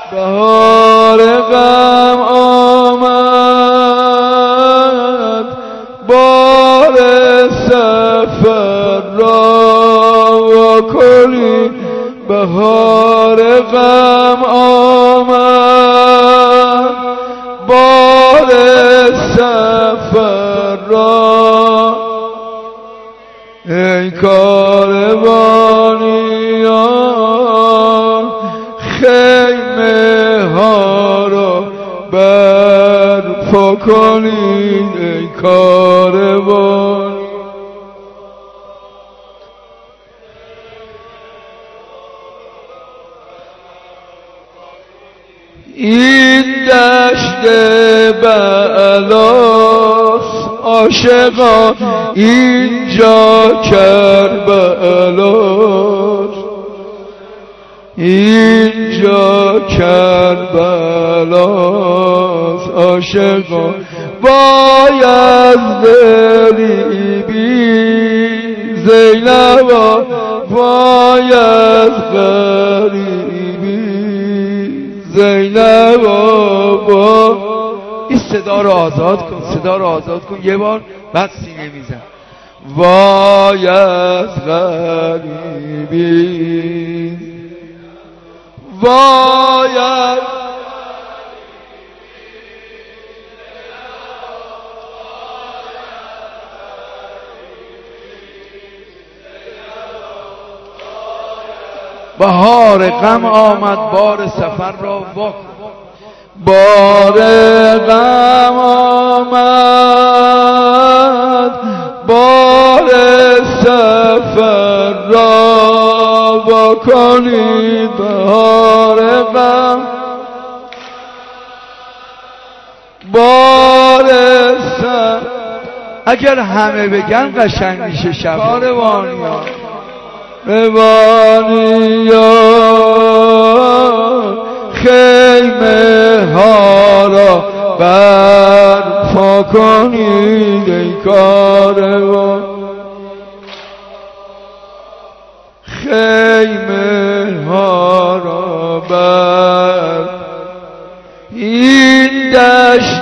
بهار غم آمد بار سفر را واکنید بهار غم آمد بار سفر را ای کاروانیان خیمه ها را برپا کنید ای کاروان این دشت بلاست عاشقان اینجا کربلاست اینجا کربلاست عاشقان باید بری بی زینبا باید بری بی زینبا با این صدا رو آزاد کن صدا رو آزاد کن یه بار بعد سینه میزن باید غریبی باید بهار غم آمد بار سفر را واکن بار غم آمد بار سفر را واکنید بهار غم بار سفر اگر همه بگن قشنگ میشه شب کاروانیان خیمه ها را برپا کنید ای کاروان خیمه ها را بر این دشت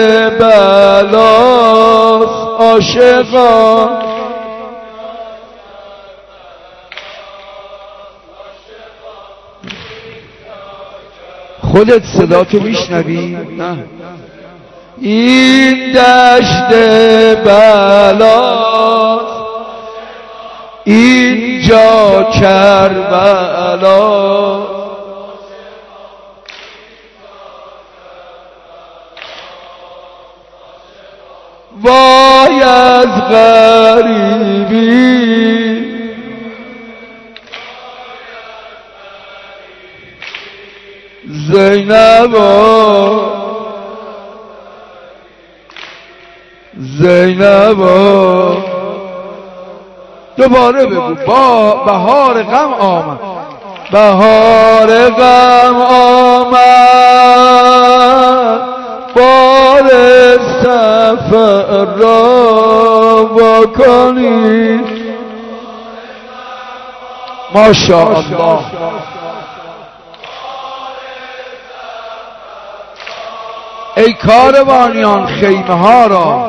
بلاست عاشقان خودت صدا تو میشنوی؟ نه این دشت بلاست اینجا کربلاست وای از غریبی زینبا زینبا دوباره بگو با بهار غم آمد بهار غم آمد بار سفر را واکنید ماشاءالله ای کاروانیان خیمه ها را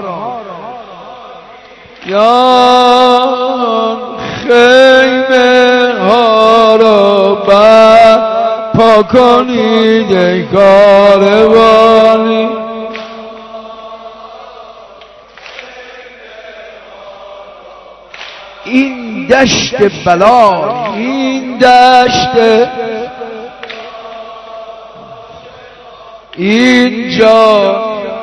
یا خیمه ها را برپا کنید ای کاروانی این دشت بلا این دشت اینجا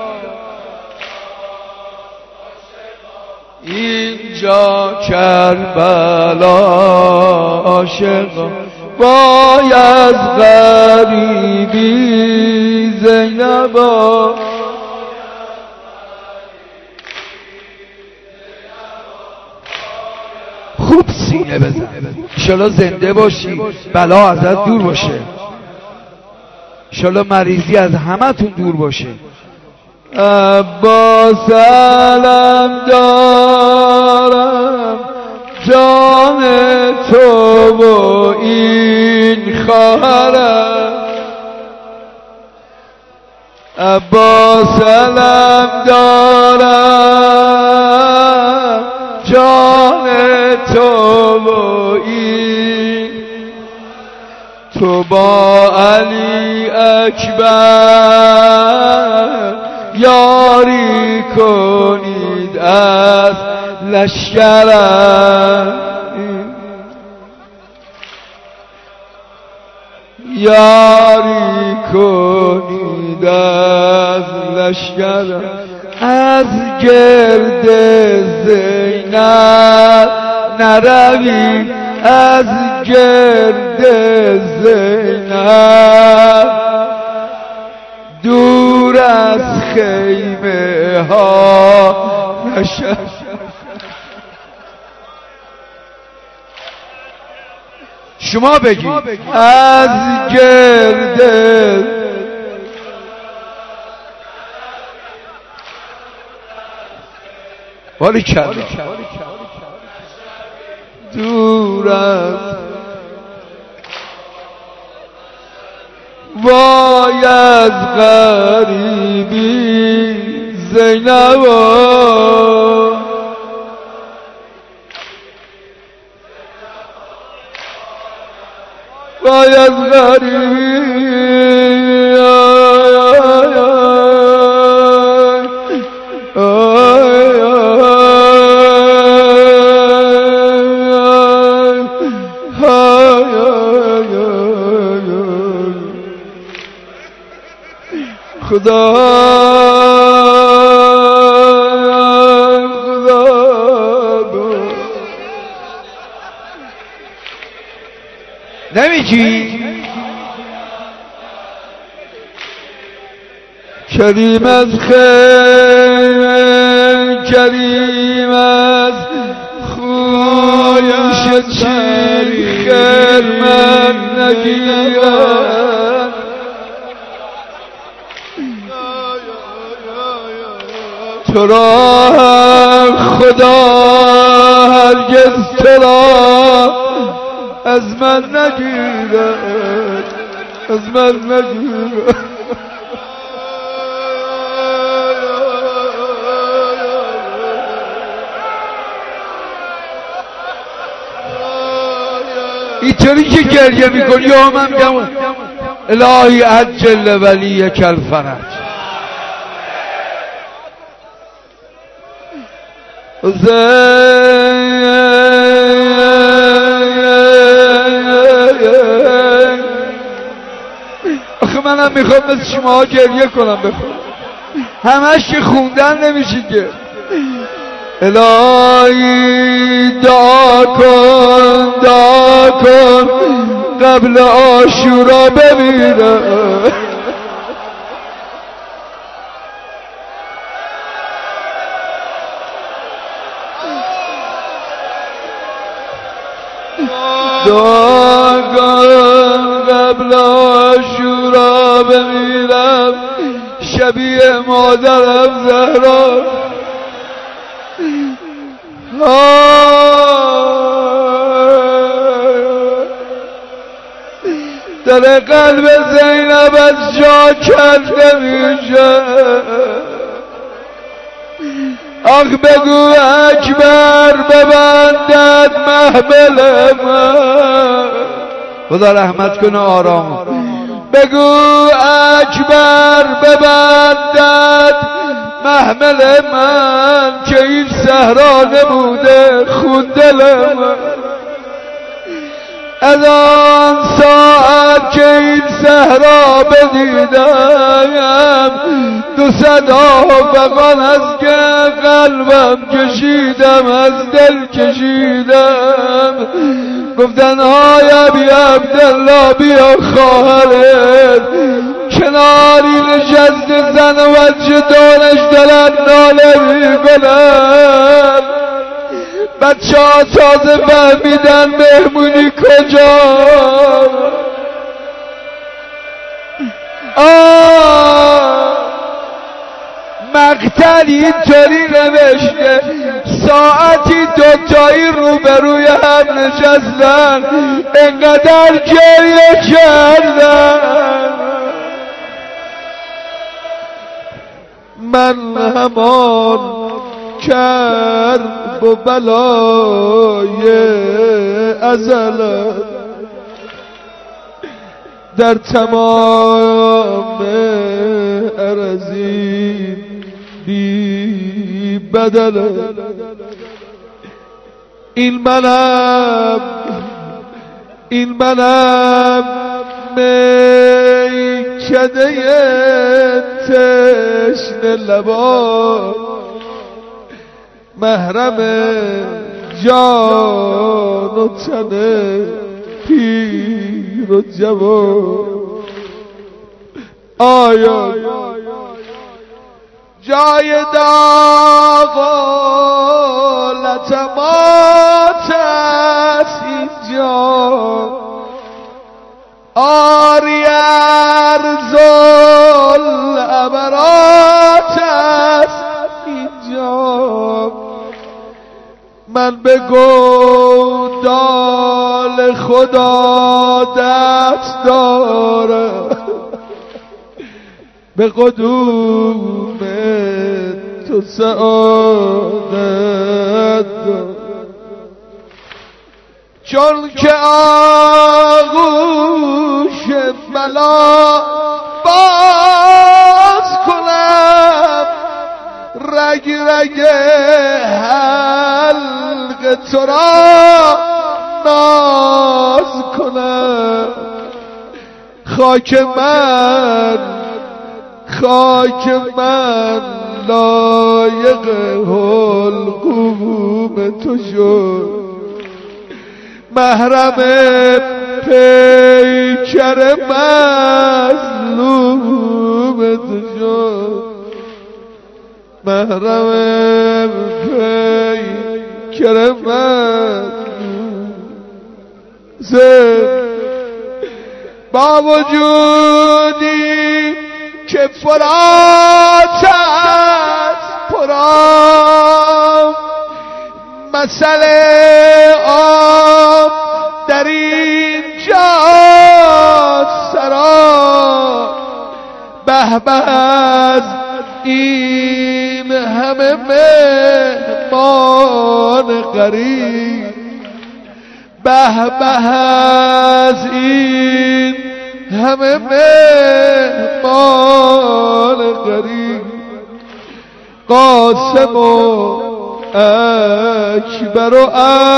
کربلا عاشقان باید غریبی زینبا خوب سینه بزن انشالله زنده باشی بلا ازت دور باشه انشالله مریضی از همه تون دور باشه عباس علم دارم جان تو و این خواهرم عباس علم دارم جان تو و این تو با علی اکبر یاری کنید از لشکرم یاری کنید از لشکرم از گرد زینب نروی از گرد زینب دور از خیمه ها نشد شما بگید از گرد ولی کرد دور از وای از غریبی زینب وای از غریبی خدا نمیگی کریم از خیر کریم از خویش چی خیر من نگیرم تو را خدا هرگز تو را از من نگیرد از من نگیرد اینطوری که گریه میکنی یا من میگم الهی عجل ولی کل فرج آخه منم میخوام مثل شما گریه کنم بخونم همش که خوندن نمیشه که الهی دعا کن قبل عاشورا بمیرم دعا کن قبل عاشورا بمیرم شبیه مادرم زهرا در قلب زینب از جا کنده میشه آخ بگو اکبر ببندد محمل من خدا رحمت کنه آرام بگو اکبر ببندد محمل من که این صحرا نموده خون دل من از آن ساعت که این صحرا بدیدم 200 فغان از که قلبم کشیدم از دل کشیدم گفتن های ابی عبدالله بیا خواهرت کناری نشسته زن و بچه دانش دارن ناله میکنن بچه ها تازه فهمیدن مهمونی کجا مقتل اینطوری نوشته ساعتی دوتایی روبروی هم نشستن انقدر گریه کردن من همان کرب و بلای ازلم در تمام ارضی بی بدلم این منم میکده تشنه لبان محرم جان و تن پیر و جوان آیا جای داغ و لطمات است اینجا آری ارز العبرات است اینجا من به گودال خدا دست دارم به قدوم تو سعادت دارم چون که آغوش بلا باز کنم رگ رگ حلق تو را ناز کنم خاک من لایق حلقوم تو شد محرم پیکر مظلوم تو شد محرم پیکر مظلوم با وجودی که فرات است پرام مسئله آب در اینجا سرا به به از این همه مهمان غریب به به از این همه مهمان غریب قاسم و اکبر و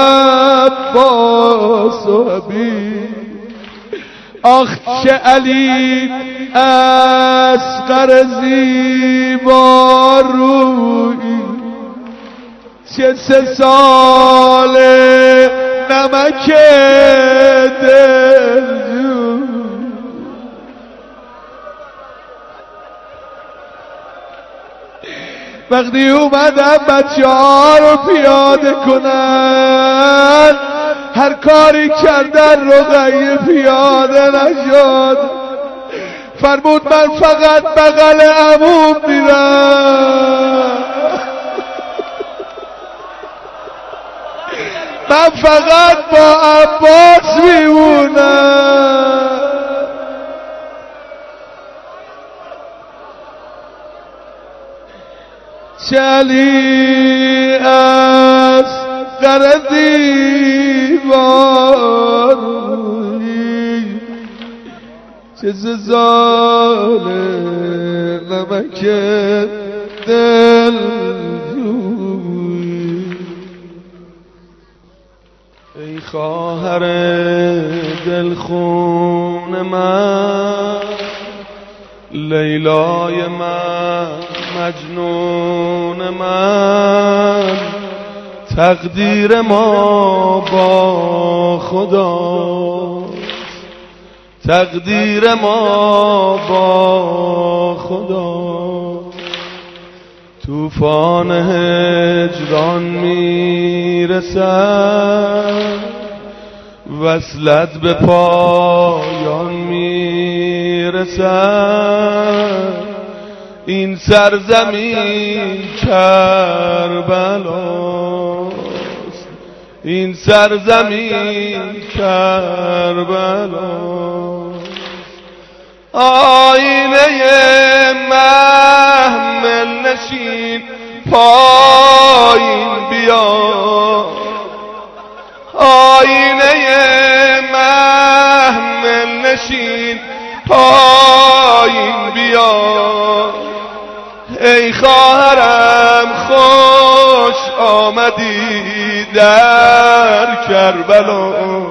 عباس و حبیب آخ چه علی اصغر زیبا رویی چه 3 سال نمک دلجو وقتی اومدم بچه‌ها رو پیاده کنن هر کاری کردن رقیه پیاده نشد فرمود من فقط بغل عموم میرم من فقط با عباس میمونم چلی از قردیواری چه زال نمک دل ای خواهر دلخون من لیلای من مجنون من تقدیر ما با خدا تقدیر ما با خدا طوفان هجران میرسد وصلت به پایان میرسد این سرزمین کربلاست این سرزمین کربلاست آینه محمل نشین پایین بیا، آینه محمل نشین پایین بیا. ای خواهرم خوش آمدی در کربلا،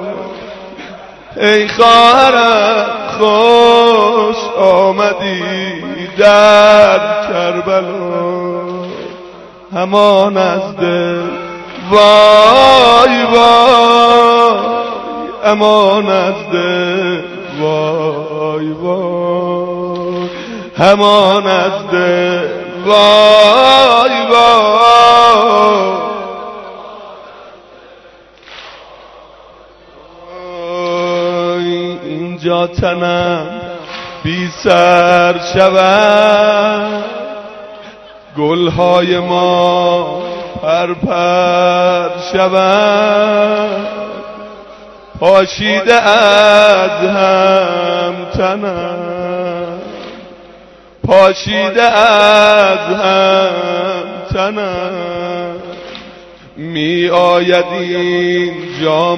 ای خواهرم خوش آمدی در کربلا. همان از دل وای وای، امان از دل وای وای، همان از دل وای وای. اینجا تنم بی سر شود، گلهای ما پرپر شود، پاشیده از هم تنم، پاشیده از هم تنم. می آید اینجا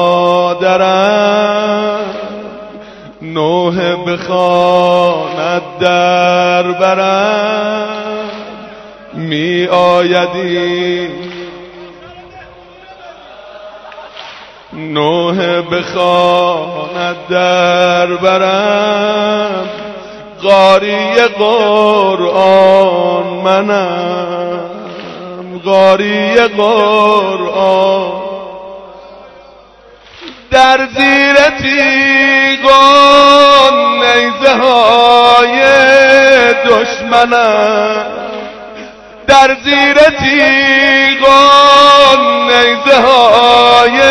مادرم، نوحه بخواند در برم. می آید نوحه بخواند در برم. قاری قرآن منم، قاری قرآن. در زیر تیغان نیزه های دشمنم، در زیر تیغان نیزه های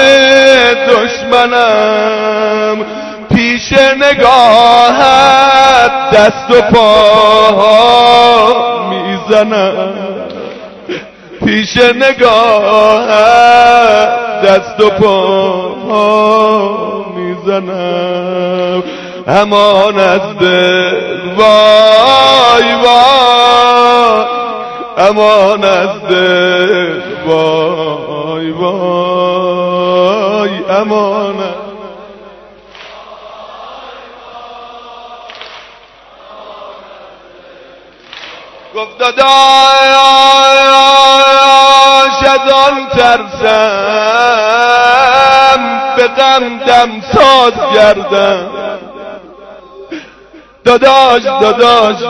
دشمنم. پیش نگاهت دست و پاها میزنم، پیش نگاهت دست و پاها میزنم. امان از دل وای وای، امان از دل وای وای، امان. گفت داداش از آن ترسم به غم دم ساز گردم. داداش داداش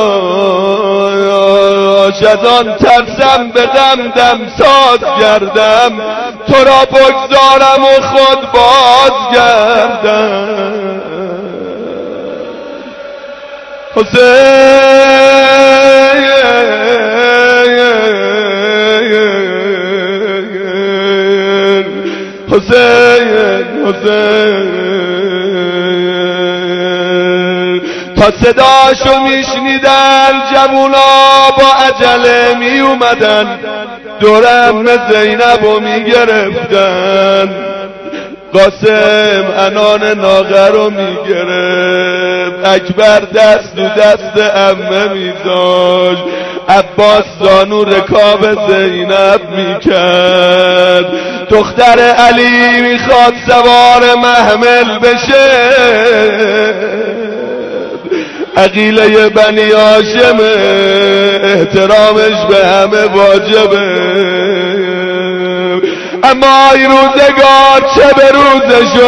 داداش از آن ترسم به غم دم ساز گردم. تو را بگذارم و خود باز گردم. حسین حسین حسین. تا صداشو میشنیدن جوونا با عجله می اومدن، دورم زینبو میگرفتن. قاسم عنان ناقه رو میگرفت، اکبر دست و دست عمه میذاشت، عباس زانو رکاب زینب میکرد. دختر علی میخواد سوار محمل بشه، عقیله بنی هاشم احترامش به همه واجبه. اما این روزگار چه به روزشو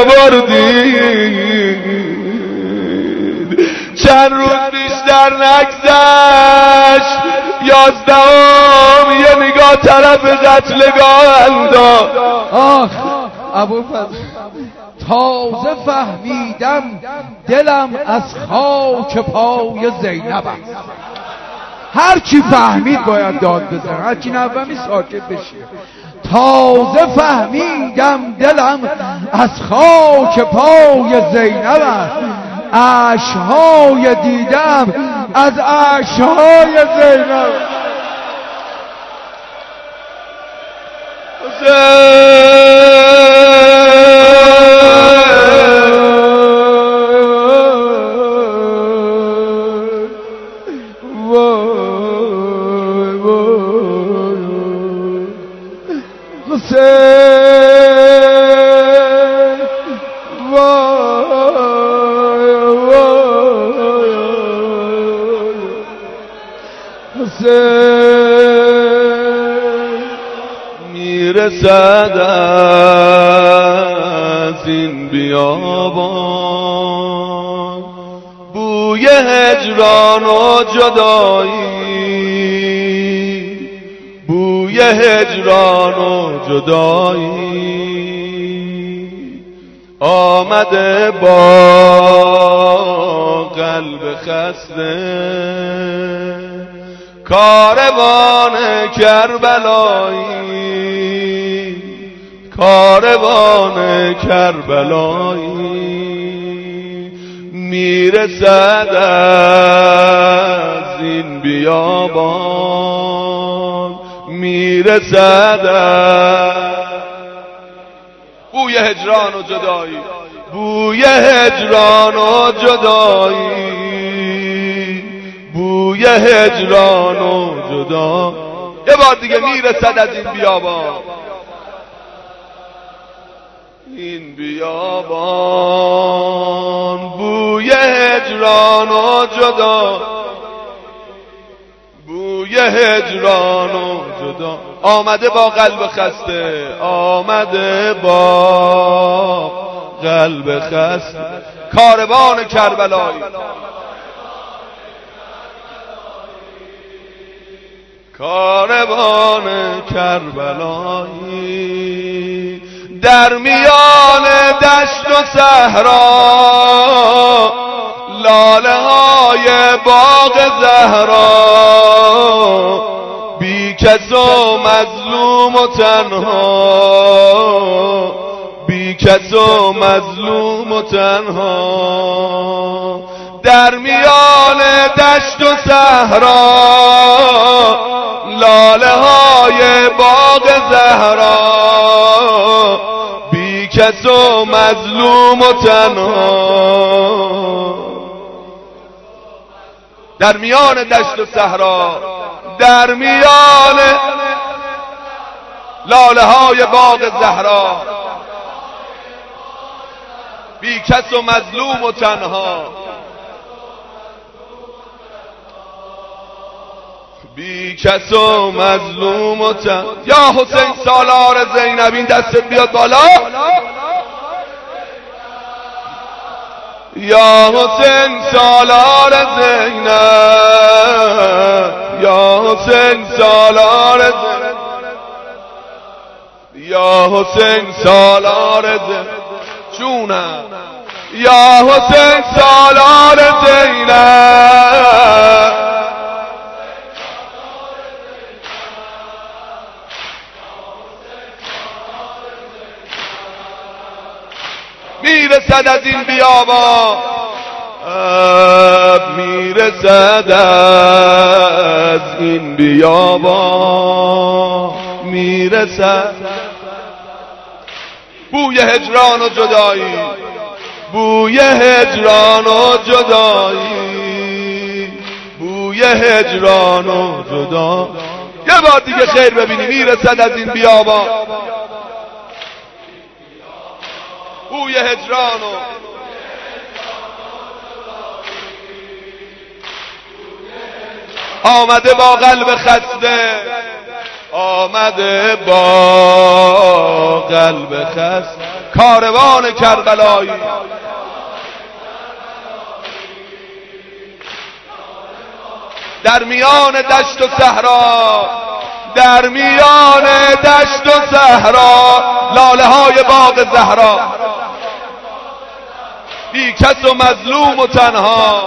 بردید، چند روز بیشتر نگذشت 11ام یه نگاه طرف قتلگاه انداخت. آخ ابوالفضل، تازه فهمیدم دلم از خاک پای زینب است. هر کی فهمید باید داد بزنه، هر کی نفهمی ساکت بشه. تازه فهمیدم دلم از خاک پای زینب است. اشک‌های دیدم از اشک‌های زینب. حسین وای وای حسین میرسد از این بیابان بوی هجران و جدایی، بوی هجران و جدایی آمده با قلب خسته کاروان کربلایی، کاروان کربلایی میرسد از این بیابان، میرسد بوی هجران و جدایی، بوی هجران و جدایی، بوی هجران و جدا. یه بار دیگه میرسد از این بیابان، این بیابان بوی هجران و جدا، بوی هجران و جدا آمده با قلب خسته، آمده با قلب خسته کاروان کربلایی، کاروان کربلایی در میان دشت و صحرا لاله های باغ زهرا بی کس و مظلوم و تنها، بی کس و مظلوم و تنها در میان دشت و صحرا لاله های باغ زهرا بی کس و مظلوم و تنها در میان دشت و صحرا، در میان لاله های باغ زهرا بی کس و مظلوم و تنها، بی کس و مظلوم و تنها. یا حسین سالار زینب این دستت بیاد بالا، یا حسین سالار زینب، یا حسین سالار زینب، یا حسین سالار زینب جونم، یا حسین سالار زینب میرسد از این بیابان، میرسد از این بیابان، میرسد بوی هجران و جدایی، بوی هجران و جدایی، بوی هجران و جدا. یه بار دیگه خیر ببینی میرسد از این بیابان بوی هجران و آمده با قلب خسته، آمده با قلب خسته کاروان کربلایی در میان دشت و صحرا، در میان دشت و صحرا لاله های باغ زهرا بی کس و مظلوم و تنها.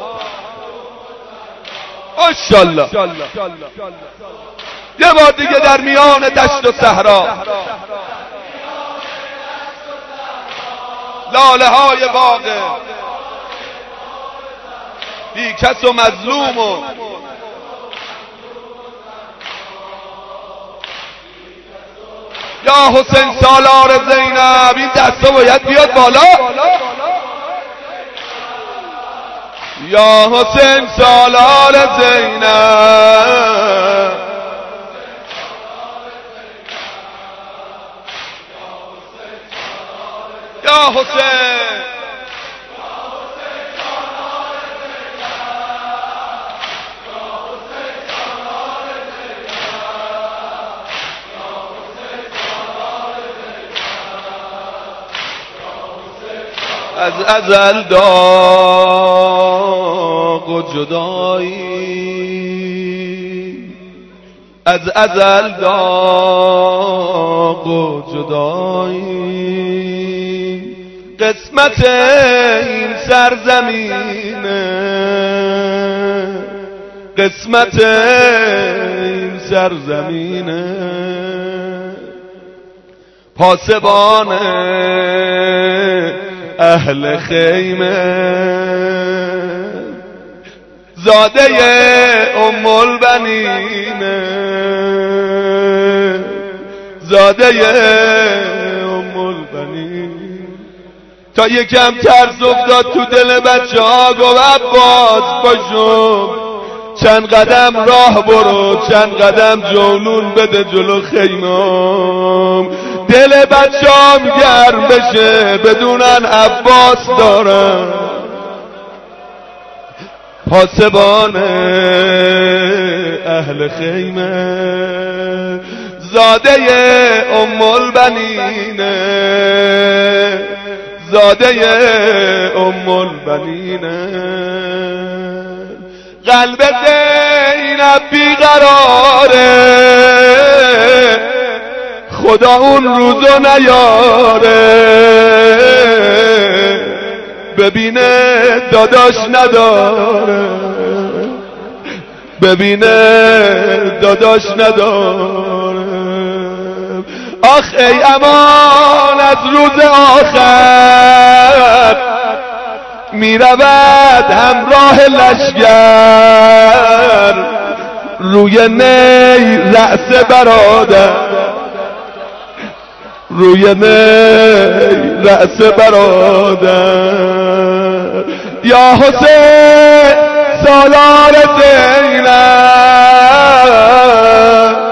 ماشاءالله یه بار دیگه در میان دشت و صحرا لاله های باغ بی کس و مظلوم و یا حسین سالار زینب این دستا باید بیاد بالا، یا حسین سالار زینب حسین از ازل داغ و جدایی، از ازل داغ و جدایی، قسمت این سرزمینه، قسمت این سرزمینه. پاسبان اهل خیمه، زاده ام البنینه، زاده ام البنین. تا یکم ترس افتاد تو دل بچه ها، گفت عباس باشم چند قدم راه برو، چند قدم جولون بده جلو خیمم، دل بچه‌ام گرم بشه بدونن عباس دارم. پاسبان اهل خیمه، زاده ام البنینه، زاده ام البنینه. قلب زینب بیقراره، خدا اون روزو نیاره، ببینه داداش نداره، ببینه داداش نداره. آخ ای امان از روز آخر، میرود همراه لشگر، روی نی رأس برادر، روی نی رأس برادر. یا حسین سالار زینب،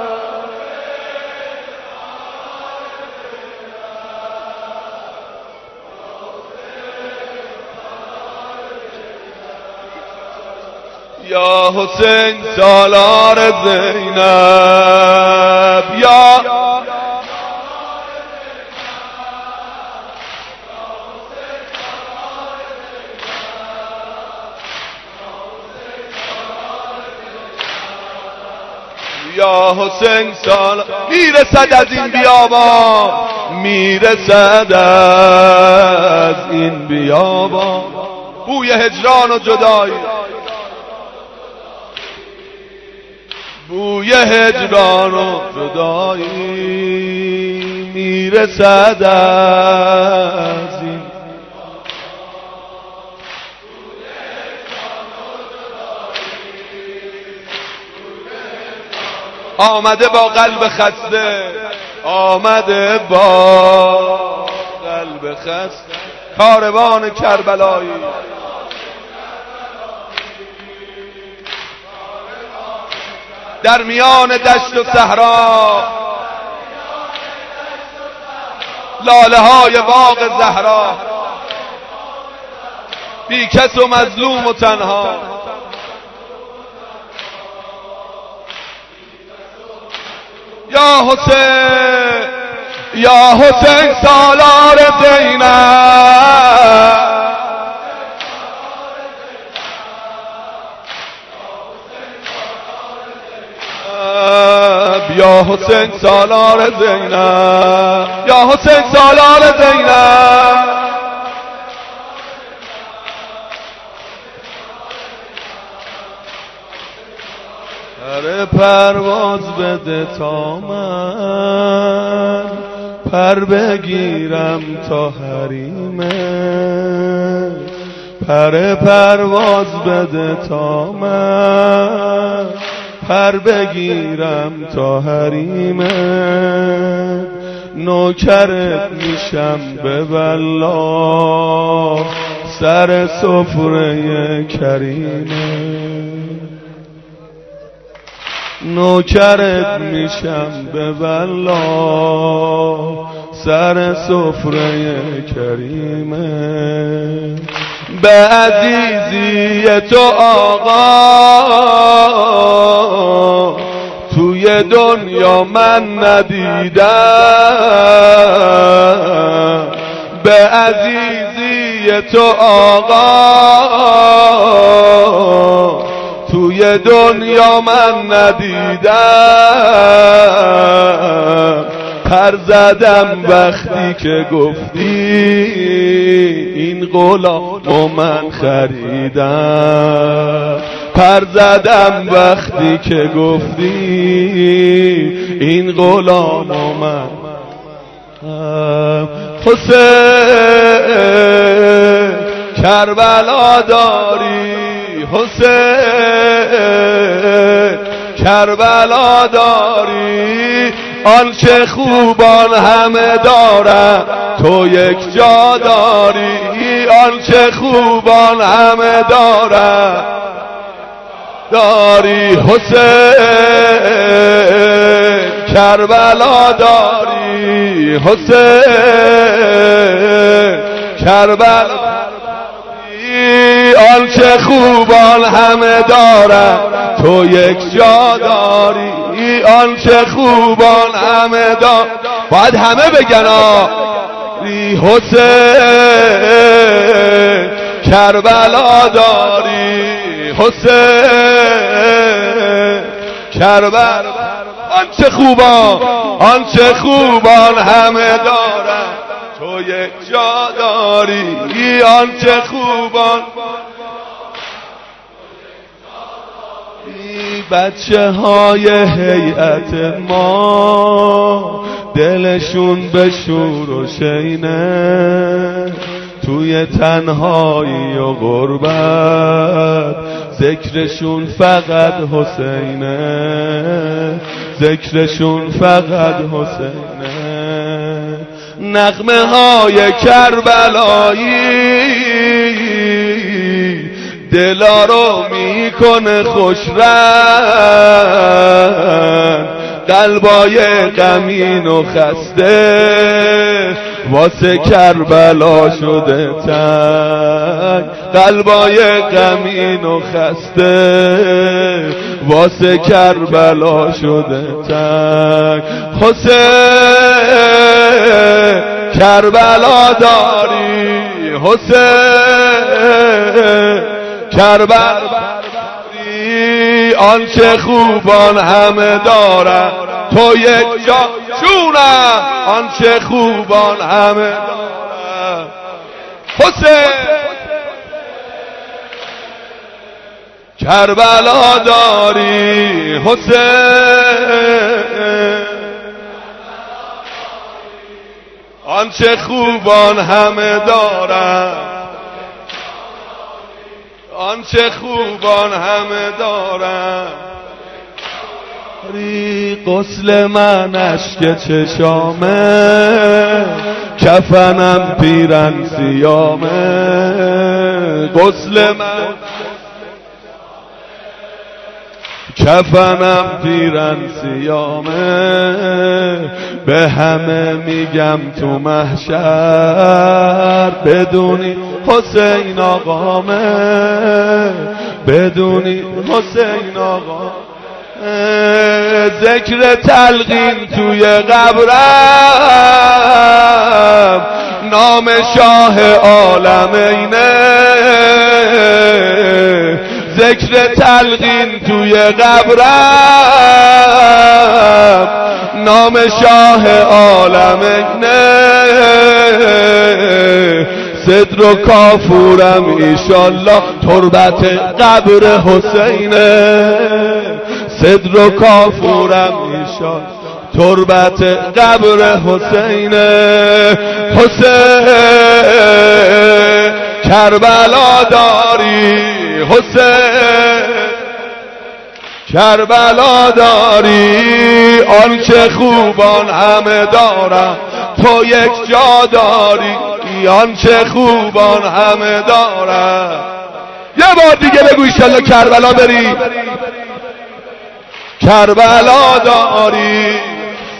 یا حسین سالار زینب، یا حسین سالار. میرسد از این بیابان، میرسد از این بیابان بوی هجران و جدایی، بوی هجران و جدایی، میرسد از این. آمده با قلب خسته، آمده با قلب خسته، کاروان کربلایی، در میان دشت و صحرا، لاله های باغ زهرا، بی کس و مظلوم و تنها. یا حسین، یا حسین سالار زینب، یا حسین سالار زینب، یا حسین سالار زینب. پر پرواز بده تا من پر بگیرم تا حریمه، پر پرواز بده تا من پر بگیرم تا حریمه، نوکرت میشم به والله سر سفره کریمه، نوکرت میشم به والله سر سفره کریمه. به عزیزی تو آقا توی دنیا من ندیدم. به عزیزی تو آقا توی دنیا من ندیدم. پر زدم وقتی که گفتی این غلامو من خریدم. پر زدم وقتی که گفتی این غلامو من. حسین کربلا داری، حسین کربلا داری. آنچه خوبان همه دارن تو یک جا داری. آنچه خوبان همه داری. حسین کربلا داری، حسین کربلا داری. آنچه خوبان همه دارن تو یک جا داری. آنچه خوبان همه دارن. باید همه بگن حسین کربلا داری، حسین کربلا. آنچه خوبان همه دارن تو یک جا داری. آنچه خوبان بچه های هیئت ما دلشون به شور و شینه. توی تنهایی و غربت ذکرشون فقط حسینه. ذکرشون فقط حسینه. نغمه های کربلایی دلا رو میکنه خوشرنگ. قلبای غمین و خسته واسه کربلا شده تنگ. قلبای غمین و خسته واسه کربلا شده تنگ. حسین کربلا داری، حسین کربلا داری. آنچه خوبان همه دارن تو یک جا چونه. آنچه خوبان همه دارن. حسین کربلا داری، حسین آنچه خوبان همه دارن. آنچه خوبان همه دارن. غسل من اشک چشامه، کفنم پیرن سیامه. غسل من کفنم پیرن سیامه. به همه میگم تو محشر بدونی حسین آقامه. بدونی حسین آقا. ذکر تلقین توی قبرم نام شاه عالمینه. ذکر تلقین توی قبرم نام شاه عالمینه. صدر و کافورم ایشالله تربت قبر حسینه. صدر و کافورم ایشالله تربت قبر حسینه. حسین کربلا داری، حسین کربلا داری. آنچه خوبان همه دارن تو یک جا داری. آنچه خوبان همه دارن. یه بار دیگه بگو ایشالله کربلا بری. کربلا داری،